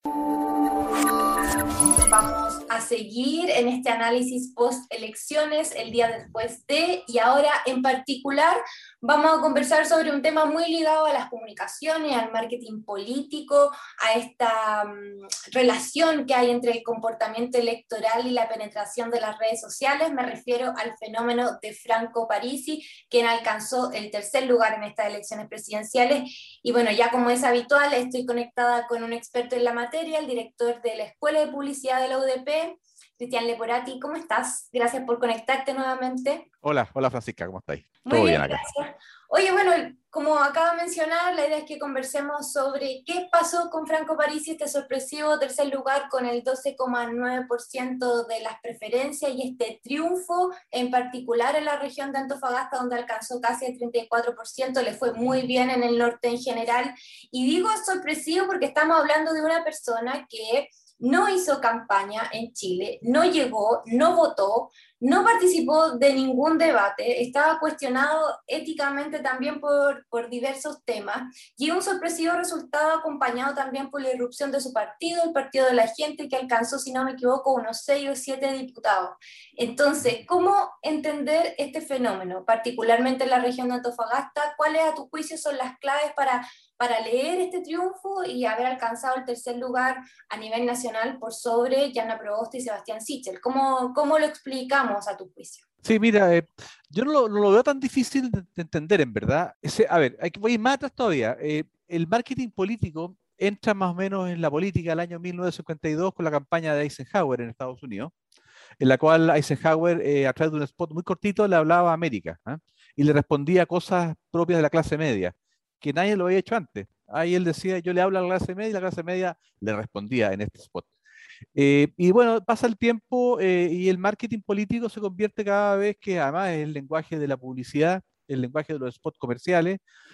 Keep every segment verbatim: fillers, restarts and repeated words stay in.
Vamos a seguir en este análisis post-elecciones, el día después de, y ahora en particular vamos a conversar sobre un tema muy ligado a las comunicaciones, al marketing político, a esta um, relación que hay entre el comportamiento electoral y la penetración de las redes sociales. Me refiero al fenómeno de Franco Parisi, quien alcanzó el tercer lugar en estas elecciones presidenciales. Y bueno, ya como es habitual, estoy conectada con un experto en la materia, el director de la Escuela de Publicidad de la U D P, Cristian Leporati. ¿Cómo estás? Gracias por conectarte nuevamente. Hola, hola Francisca, ¿cómo estáis? Muy Todo bien, bien acá. gracias. Oye, bueno, como acabo de mencionar, la idea es que conversemos sobre qué pasó con Franco Parisi, este sorpresivo tercer lugar con el doce coma nueve por ciento de las preferencias y este triunfo en particular en la región de Antofagasta, donde alcanzó casi el treinta y cuatro por ciento, le fue muy bien en el norte en general. Y digo sorpresivo porque estamos hablando de una persona que no hizo campaña en Chile, no llegó, no votó, no participó de ningún debate, estaba cuestionado éticamente también por, por diversos temas, y un sorpresivo resultado acompañado también por la irrupción de su partido, el Partido de la Gente, que alcanzó, si no me equivoco, unos seis o siete diputados. Entonces, ¿cómo entender este fenómeno, particularmente en la región de Antofagasta? ¿Cuáles a tu juicio son las claves para, para leer este triunfo y haber alcanzado el tercer lugar a nivel nacional por sobre Jana Proboste y Sebastián Sichel? ¿Cómo, cómo lo explicamos a tu juicio? Sí, mira, eh, yo no lo, no lo veo tan difícil de, de entender, en verdad. Ese, a ver, hay que voy a ir más atrás todavía. Eh, el marketing político entra más o menos en la política el año mil novecientos cincuenta y dos con la campaña de Eisenhower en Estados Unidos, en la cual Eisenhower, eh, a través de un spot muy cortito, le hablaba a América, ¿ah? Y le respondía cosas propias de la clase media, que nadie lo había hecho antes. Ahí él decía, yo le hablo a la clase media y la clase media le respondía en este spot. Eh, y bueno, pasa el tiempo eh, y el marketing político se convierte cada vez que además es el lenguaje de la publicidad, el lenguaje de los spots comerciales,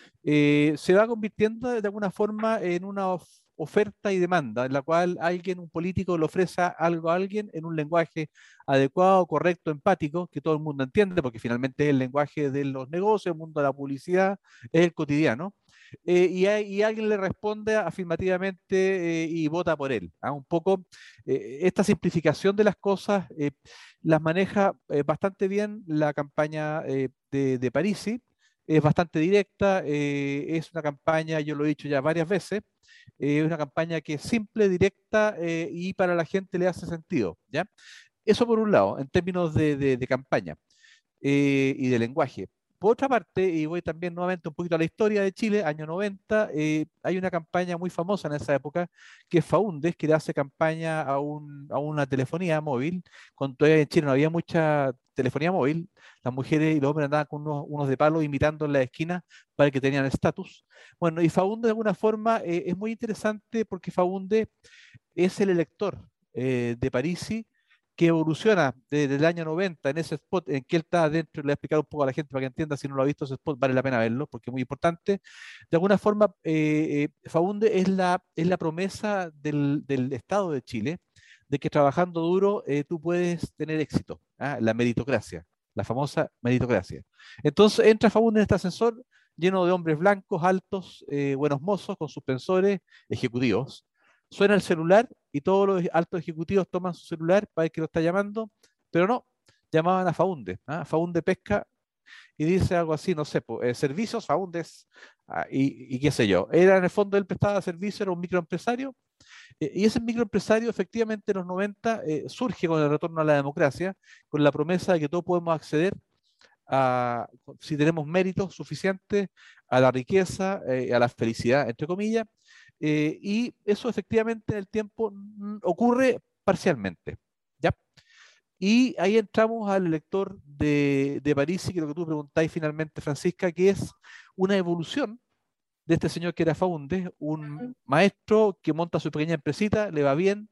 eh, se va convirtiendo de alguna forma en una of- oferta y demanda, en la cual alguien, un político, le ofrece algo a alguien en un lenguaje adecuado, correcto, empático, que todo el mundo entiende, porque finalmente es el lenguaje de los negocios, el mundo de la publicidad, es el cotidiano. Eh, y, hay- y alguien le responde afirmativamente eh, y vota por él. ¿Ah? Un poco eh, esta simplificación de las cosas eh, las maneja eh, bastante bien la campaña eh, de, de Parisi, es bastante directa, eh, es una campaña, yo lo he dicho ya varias veces, eh, es una campaña que es simple, directa eh, y para la gente le hace sentido, ¿ya? Eso por un lado, en términos de, de- de campaña eh, y de lenguaje. Por otra parte, y voy también nuevamente un poquito a la historia de Chile, año noventa, eh, hay una campaña muy famosa en esa época que es Faúndes, que le hace campaña a, un, a una telefonía móvil, cuando todavía en Chile no había mucha telefonía móvil, las mujeres y los hombres andaban con unos, unos de palo imitando en la esquina para que tenían estatus. Bueno, y Faúndes de alguna forma eh, es muy interesante porque Faúndes es el elector eh, de Parisi que evoluciona desde el año noventa en ese spot en que él está adentro. Le voy a explicar un poco a la gente para que entienda, si no lo ha visto ese spot, vale la pena verlo porque es muy importante. De alguna forma, eh, eh, Faunde es la, es la promesa del, del Estado de Chile de que trabajando duro eh, tú puedes tener éxito, ¿ah? La meritocracia, la famosa meritocracia. Entonces entra Faunde en este ascensor lleno de hombres blancos, altos, eh, buenos mozos, con suspensores, ejecutivos. Suena el celular y todos los altos ejecutivos toman su celular para ver que lo está llamando, pero no, llamaban a Faunde, ¿ah? Faunde pesca y dice algo así, no sé, po, eh, servicios Faundes, ah, y, y qué sé yo. Era en el fondo él prestaba servicio, era un microempresario, eh, y ese microempresario efectivamente en los noventa eh, surge con el retorno a la democracia, con la promesa de que todos podemos acceder a, si tenemos méritos suficientes, a la riqueza, eh, a la felicidad, entre comillas, eh, y eso efectivamente en el tiempo mm, ocurre parcialmente, ¿ya? Y ahí entramos al elector de, de París, y que lo que tú preguntáis finalmente, Francisca, que es una evolución de este señor que era Faundes, un maestro que monta su pequeña empresita, le va bien,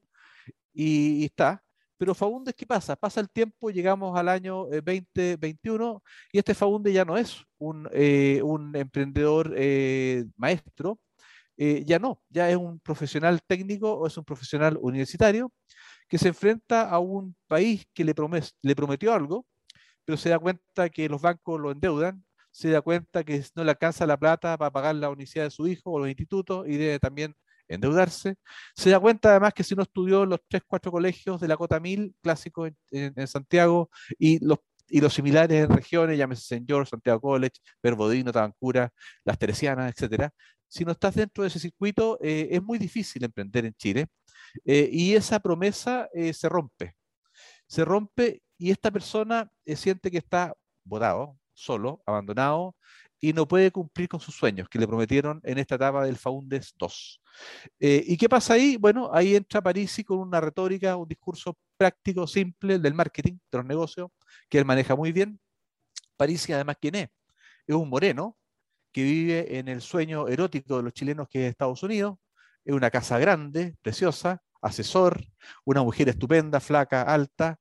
y, y está. Pero Faúndez, ¿qué pasa? Pasa el tiempo, llegamos al año eh, dos mil veintiuno y este Faúndez ya no es un, eh, un emprendedor eh, maestro, eh, ya no, ya es un profesional técnico o es un profesional universitario que se enfrenta a un país que le, promes- le prometió algo, pero se da cuenta que los bancos lo endeudan, se da cuenta que no le alcanza la plata para pagar la universidad de su hijo o los institutos y debe también endeudarse. Se da cuenta además que si no estudió en los tres, cuatro colegios de la Cota Mil, clásicos en, en- en Santiago, y los, y los similares en regiones, llámese Saint George, Santiago College, Verbo Divino, Tabancura, Las Teresianas, etcétera. Si no estás dentro de ese circuito, eh, es muy difícil emprender en Chile, eh, y esa promesa eh, se rompe. Se rompe y esta persona eh, siente que está botado, solo, abandonado, y no puede cumplir con sus sueños que le prometieron en esta etapa del Faundes dos. Eh, ¿y qué pasa ahí? Bueno, ahí entra Parisi con una retórica, un discurso práctico, simple del marketing, de los negocios, que él maneja muy bien. Parisi, además, ¿quién es? Es un moreno que vive en el sueño erótico de los chilenos, que es Estados Unidos. Es una casa grande, preciosa, asesor, una mujer estupenda, flaca, alta,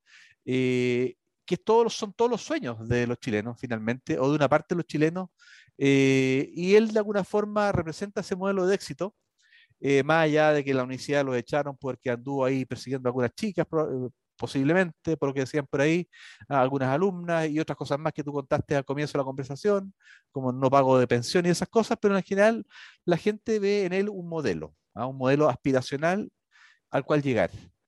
eh, que todos, son todos los sueños de los chilenos, finalmente, o de una parte de los chilenos, eh, y él de alguna forma representa ese modelo de éxito, eh, más allá de que la universidad lo echaron porque anduvo ahí persiguiendo a algunas chicas, pro- eh, posiblemente, por lo que decían por ahí, a algunas alumnas y otras cosas más que tú contaste al comienzo de la conversación, como no pago de pensión y esas cosas, pero en general la gente ve en él un modelo, ¿ah? Un modelo aspiracional al cual llegar.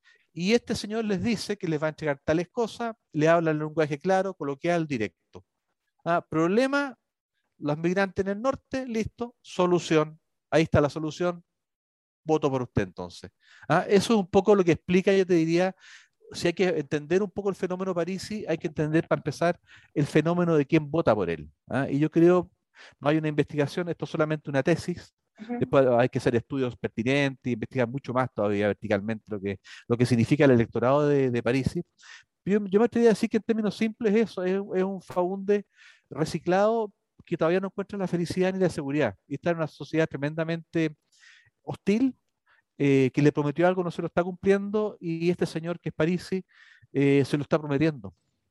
Y este señor les dice que les va a entregar tales cosas, le habla en lenguaje claro, coloquial, directo. ¿Ah? Problema, los migrantes en el norte, listo, solución. Ahí está la solución, voto por usted entonces. ¿Ah? Eso es un poco lo que explica, yo te diría, si hay que entender un poco el fenómeno Parisi, hay que entender para empezar el fenómeno de quién vota por él. ¿Ah? Y yo creo, no hay una investigación, esto es solamente una tesis. Ujú. Después hay que hacer estudios pertinentes, investigar mucho más todavía verticalmente lo que, lo que significa el electorado de, de Parisi. Yo, yo me atrevería a decir que en términos simples eso es, es un Faunde reciclado que todavía no encuentra la felicidad ni la seguridad. Y está en una sociedad tremendamente hostil, eh, que le prometió algo, no se lo está cumpliendo, y este señor que es Parisi eh, se lo está prometiendo.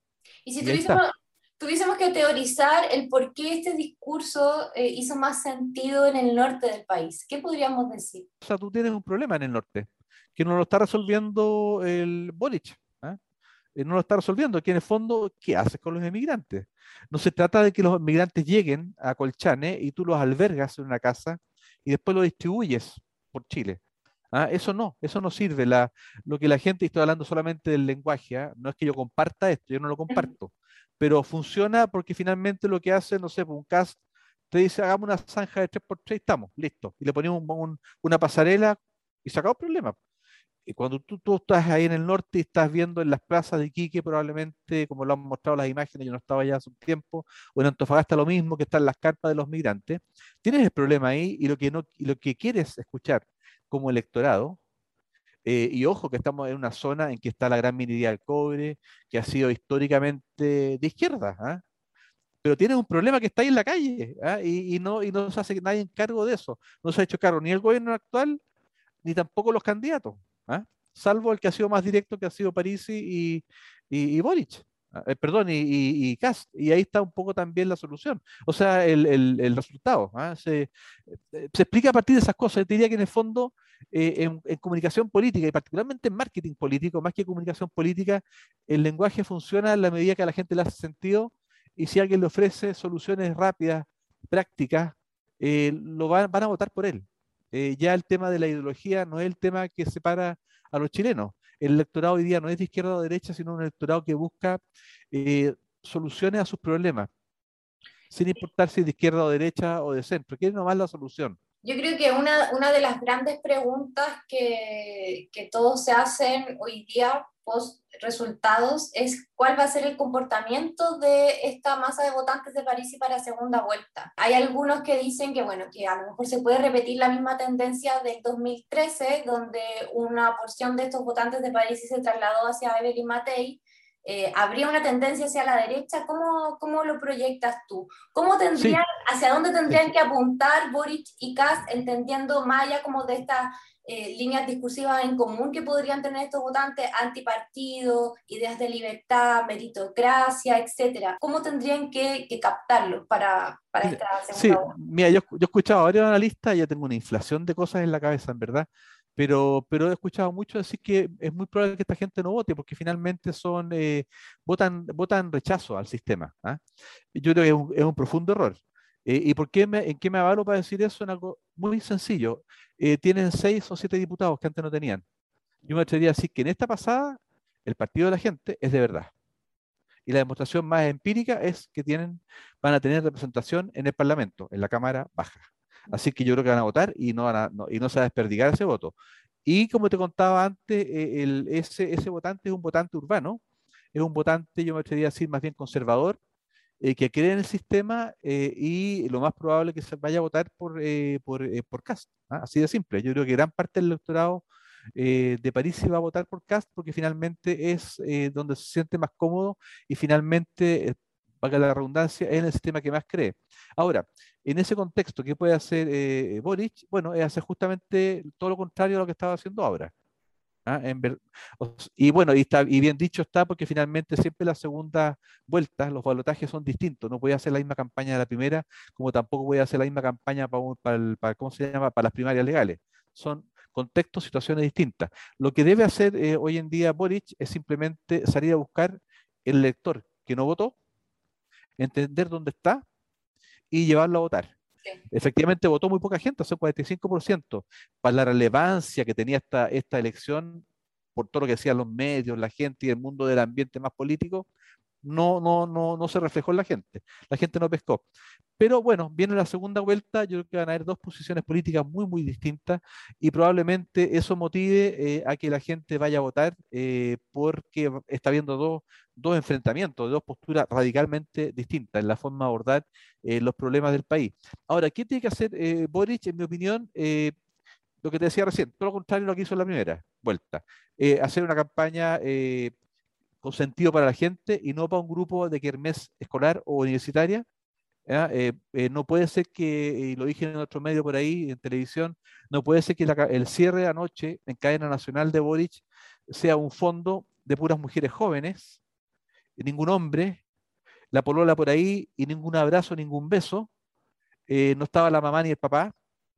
Y si Y ahí está. tuviésemos, tuviésemos que teorizar el por qué este discurso eh, hizo más sentido en el norte del país, ¿qué podríamos decir? O sea, tú tienes un problema en el norte, que no lo está resolviendo el Boric. ¿Ah? Eh, no lo está resolviendo, que en el fondo, ¿qué haces con los emigrantes? No se trata de que los emigrantes lleguen a Colchane y tú los albergas en una casa y después los distribuyes por Chile. ¿Ah? Eso no, eso no sirve. La, lo que la gente, y estoy hablando solamente del lenguaje, ¿ah? No es que yo comparta esto, yo no lo comparto, pero funciona porque finalmente lo que hace, no sé, pues, un cast te dice, hagamos una zanja de tres por tres y estamos, listo. Y le ponemos un- un- una pasarela y se acabó el problema. Y cuando tú, tú estás ahí en el norte y estás viendo en las plazas de Iquique, probablemente, como lo han mostrado las imágenes, yo no estaba allá hace un tiempo, o en Antofagasta lo mismo, que están las carpas de los migrantes, tienes el problema ahí y lo que, no, y lo que quieres escuchar como electorado, eh, y ojo que estamos en una zona en que está la gran minería del cobre, que ha sido históricamente de izquierda, ¿ah? Pero tienes un problema que está ahí en la calle, ¿ah? Y, y no, y no se hace nadie en cargo de eso. No se ha hecho cargo ni el gobierno actual, ni tampoco los candidatos, ¿ah? Salvo el que ha sido más directo, que ha sido Parisi y, y, y Boric. ¿Ah? Eh, perdón, y, y, y Kast. Y ahí está un poco también la solución. O sea, el, el, el resultado. ¿Ah? Se, eh, se explica a partir de esas cosas. Yo te diría que en el fondo, eh, en, en comunicación política y particularmente en marketing político, más que comunicación política, el lenguaje funciona en la medida que a la gente le hace sentido y si alguien le ofrece soluciones rápidas, prácticas, eh, lo van, van a votar por él. Eh, ya el tema de la ideología no es el tema que separa a los chilenos. El electorado hoy día no es de izquierda o derecha, sino un electorado que busca eh, soluciones a sus problemas, sin importar si es de izquierda o derecha o de centro. Quiere nomás la solución. Yo creo que una, una de las grandes preguntas que, que todos se hacen hoy día post resultados es cuál va a ser el comportamiento de esta masa de votantes de París y para segunda vuelta. Hay algunos que dicen que, bueno, que a lo mejor se puede repetir la misma tendencia del dos mil trece, donde una porción de estos votantes de París se trasladó hacia Evelyn Matei. Eh, ¿habría una tendencia hacia la derecha? ¿Cómo, cómo lo proyectas tú? ¿Cómo tendrían, Sí, hacia dónde sí. tendrían que apuntar Boric y Kast, entendiendo más allá como de estas eh, líneas discursivas en común que podrían tener estos votantes, antipartido, ideas de libertad, meritocracia, etcétera? ¿Cómo tendrían que, que captarlos para, para Mira, esta segunda sí, vuelta? mira, yo, yo he escuchado a varios analistas, ya tengo una inflación de cosas en la cabeza, en verdad, pero, pero he escuchado mucho decir que es muy probable que esta gente no vote, porque finalmente son, eh, votan, votan rechazo al sistema. ¿Ah? Yo creo que es un, es un profundo error. Eh, ¿y por qué me, en qué me avalo para decir eso? En algo muy sencillo. Eh, tienen seis o siete diputados que antes no tenían. Yo me atrevería a decir que en esta pasada el partido de la gente es de verdad. Y la demostración más empírica es que tienen, van a tener representación en el Parlamento, en la Cámara Baja. Así que yo creo que van a votar y no, van a, no- y no se va a desperdigar ese voto. Y como te contaba antes, eh, el, ese, ese votante es un votante urbano, es un votante, yo me atrevería a decir, más bien conservador, eh, que cree en el sistema eh, y lo más probable es que se vaya a votar por, eh, por, eh, por Kast. ¿Ah? Así de simple. Yo creo que gran parte del electorado eh, de París se va a votar por Kast porque finalmente es eh, donde se siente más cómodo y finalmente, eh, valga la redundancia, es en el sistema que más cree. Ahora, en ese contexto, ¿qué puede hacer eh, Boric? Bueno, es hacer justamente todo lo contrario a lo que estaba haciendo ahora. ¿Ah? En ver- o s- y bueno, y, está, y bien dicho está porque finalmente siempre las segundas vueltas, los balotajes son distintos. No voy a hacer la misma campaña de la primera, como tampoco voy a hacer la misma campaña para, un- para, el- para- ¿cómo se llama? Para las primarias legales. Son contextos, situaciones distintas. Lo que debe hacer eh, hoy en día Boric es simplemente salir a buscar el elector que no votó, entender dónde está y llevarlo a votar. Sí. Efectivamente votó muy poca gente, o sea, cuarenta y cinco por ciento. Para la relevancia que tenía esta, esta elección, por todo lo que decían los medios, la gente y el mundo del ambiente más político, no, no, no, no se reflejó en la gente. La gente no pescó. Pero bueno, viene la segunda vuelta, yo creo que van a haber dos posiciones políticas muy, muy distintas y probablemente eso motive eh, a que la gente vaya a votar eh, porque está viendo dos, dos enfrentamientos, dos posturas radicalmente distintas en la forma de abordar eh, los problemas del país. Ahora, ¿qué tiene que hacer eh, Boric, en mi opinión? Eh, lo que te decía recién, todo lo contrario a lo que hizo en la primera vuelta. Eh, hacer una campaña eh, con sentido para la gente y no para un grupo de kermés escolar o universitaria. ¿Ya? Eh, eh, no puede ser que, y lo dije en otro medio por ahí, en televisión, no puede ser que la ca- el cierre de anoche en cadena nacional de Boric sea un fondo de puras mujeres jóvenes, y ningún hombre, la polola por ahí y ningún abrazo, ningún beso. Eh, no estaba la mamá ni el papá.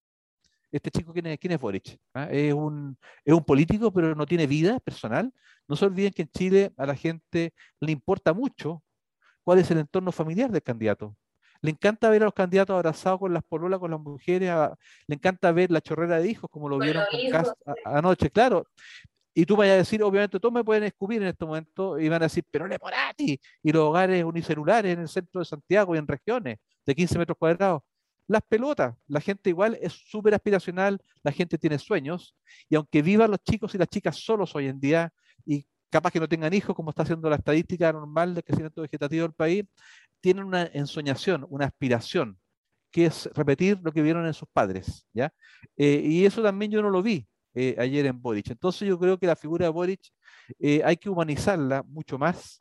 Este chico, ¿quién es, quién es Boric? ¿Ah? Es un, es un político, pero no tiene vida personal. No se olviden que en Chile a la gente le importa mucho cuál es el entorno familiar del candidato. Le encanta ver a los candidatos abrazados con las pololas, con las mujeres, a- le encanta ver la chorrera de hijos, como lo Con vieron los con hijos. Cast a- anoche, claro. Y tú vayas a decir, obviamente, todos me pueden escupir en este momento y van a decir, pero le Porati, y los hogares unicelulares en el centro de Santiago y en regiones de quince metros cuadrados. Las pelotas, la gente igual es súper aspiracional, la gente tiene sueños, y aunque vivan los chicos y las chicas solos hoy en día, y capaz que no tengan hijos, como está haciendo la estadística normal del crecimiento vegetativo del país, tienen una ensoñación, una aspiración, que es repetir lo que vieron en sus padres, ¿ya? Eh, y eso también yo no lo vi eh, ayer en Boric. Entonces yo creo que la figura de Boric eh, hay que humanizarla mucho más.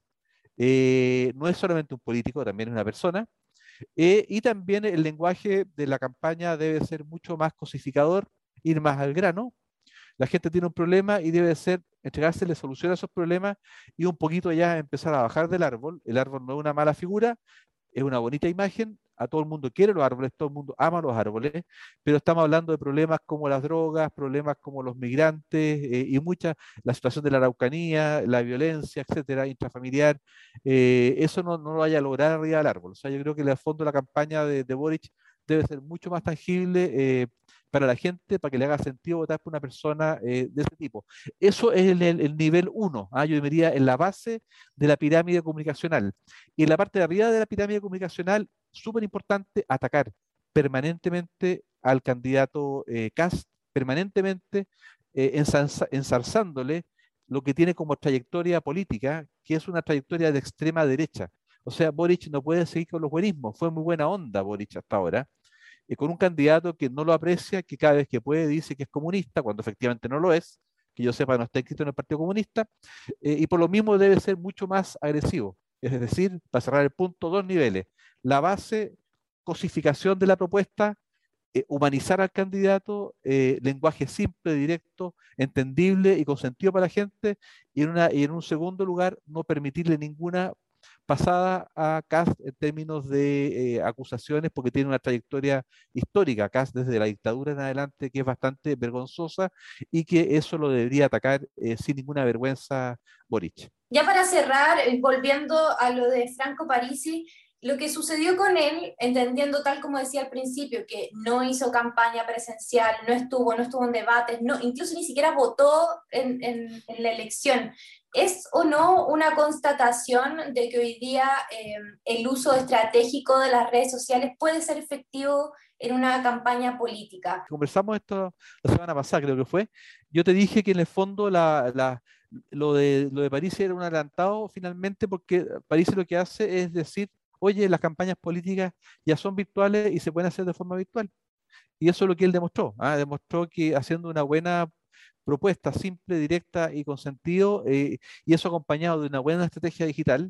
Eh, no es solamente un político, también es una persona. Eh, y también el lenguaje de la campaña debe ser mucho más cosificador, ir más al grano. La gente tiene un problema y debe ser entregársele solución a esos problemas y un poquito ya empezar a bajar del árbol. El árbol no es una mala figura, es una bonita imagen, a todo el mundo quiere los árboles, todo el mundo ama los árboles, pero estamos hablando de problemas como las drogas, problemas como los migrantes eh, y mucha, la situación de la Araucanía, la violencia, etcétera, intrafamiliar, eh, eso no, no lo vaya a lograr arriba del árbol. O sea, yo creo que en el fondo la campaña de, de Boric debe ser mucho más tangible eh, para la gente, para que le haga sentido votar por una persona eh, de ese tipo. Eso es el, el- el nivel uno, ¿ah? Yo diría en la base de la pirámide comunicacional. Y en la parte de arriba de la pirámide comunicacional, súper importante, atacar permanentemente al candidato eh, Kast, permanentemente eh, ensarza- ensarzándole lo que tiene como trayectoria política, que es una trayectoria de extrema derecha. O sea, Boric no puede seguir con los buenismos. Fue muy buena onda Boric hasta ahora, eh, con un candidato que no lo aprecia, que cada vez que puede dice que es comunista, cuando efectivamente no lo es, que yo sepa no está escrito en el Partido Comunista, eh, y por lo mismo debe ser mucho más agresivo. Es decir, para cerrar el punto, dos niveles. La base, cosificación de la propuesta, eh, humanizar al candidato, eh, lenguaje simple, directo, entendible y con sentido para la gente, y en, una, y en un segundo lugar, no permitirle ninguna pasada a Kast en términos de eh, acusaciones, porque tiene una trayectoria histórica, Kast desde la dictadura en adelante, que es bastante vergonzosa y que eso lo debería atacar eh, sin ninguna vergüenza Boric. Ya para cerrar, eh, volviendo a lo de Franco Parisi, Lo que sucedió con él, entendiendo tal como decía al principio, que no hizo campaña presencial, no estuvo, no estuvo en debates, no, incluso ni siquiera votó en, en, en la elección, ¿es o no una constatación de que hoy día eh, el uso estratégico de las redes sociales puede ser efectivo en una campaña política? Conversamos esto la semana pasada, creo que fue. Yo te dije que en el fondo la, la, lo de, lo de París era un adelantado finalmente, porque París lo que hace es decir, oye, las campañas políticas ya son virtuales y se pueden hacer de forma virtual. Y eso es lo que él demostró. ¿ah? Demostró que haciendo una buena propuesta, simple, directa y con sentido, eh, y eso acompañado de una buena estrategia digital,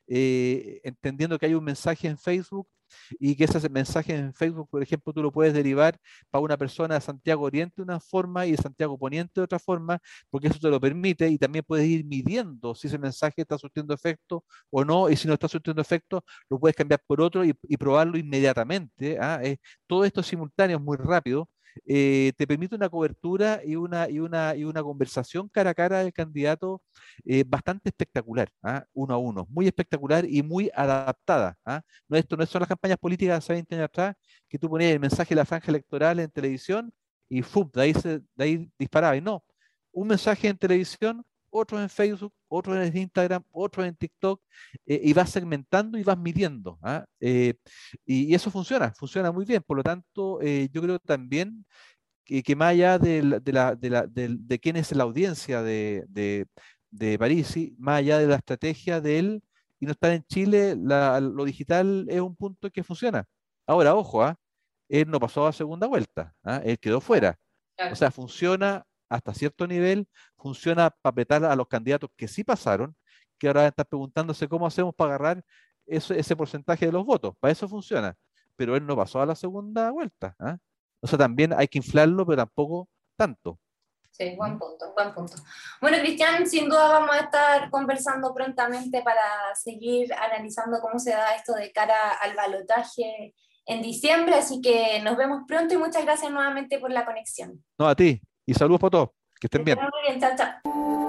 eh, entendiendo que hay un mensaje en Facebook y que ese mensaje en Facebook, por ejemplo, tú lo puedes derivar para una persona de Santiago Oriente de una forma y de Santiago Poniente de otra forma, porque eso te lo permite, y también puedes ir midiendo si ese mensaje está surtiendo efecto o no, y si no está surtiendo efecto, lo puedes cambiar por otro y, y probarlo inmediatamente. ¿ah? Eh, todo esto es simultáneo, es muy rápido. Eh, te permite una cobertura y una, y, una, y una conversación cara a cara del candidato eh, bastante espectacular, ¿ah? Uno a uno, muy espectacular y muy adaptada. ¿ah? No, esto no son las campañas políticas de hace veinte años atrás, que tú ponías el mensaje de la franja electoral en televisión y ¡fum! De ahí, se, de ahí disparaba. Y no, un mensaje en televisión, otro en Facebook, otro en Instagram, otro en TikTok, eh, y vas segmentando y vas midiendo. ¿ah? Eh, y, y, eso funciona, funciona muy bien. Por lo tanto, eh, yo creo también que, que más allá de, la, de, la, de, la, de, de quién es la audiencia de, de, de Parisi, más allá de la estrategia de él y no estar en Chile, la, lo digital es un punto que funciona. Ahora, ojo, ¿ah? Él no pasó a segunda vuelta, ¿ah? Él quedó fuera. O Claro. sea, funciona hasta cierto nivel, funciona para apretar a los candidatos que sí pasaron, que ahora están preguntándose cómo hacemos para agarrar ese, ese porcentaje de los votos. Para eso funciona. Pero él no pasó a la segunda vuelta. ¿ah? O sea, también hay que inflarlo, pero tampoco tanto. Sí, ¿Mm? buen punto, buen punto. Bueno, Cristian, sin duda vamos a estar conversando prontamente para seguir analizando cómo se da esto de cara al balotaje en diciembre, así que nos vemos pronto y muchas gracias nuevamente por la conexión. No, a ti. Y saludos para todos. Que Que estén estén bien. muy bien, chao, chao.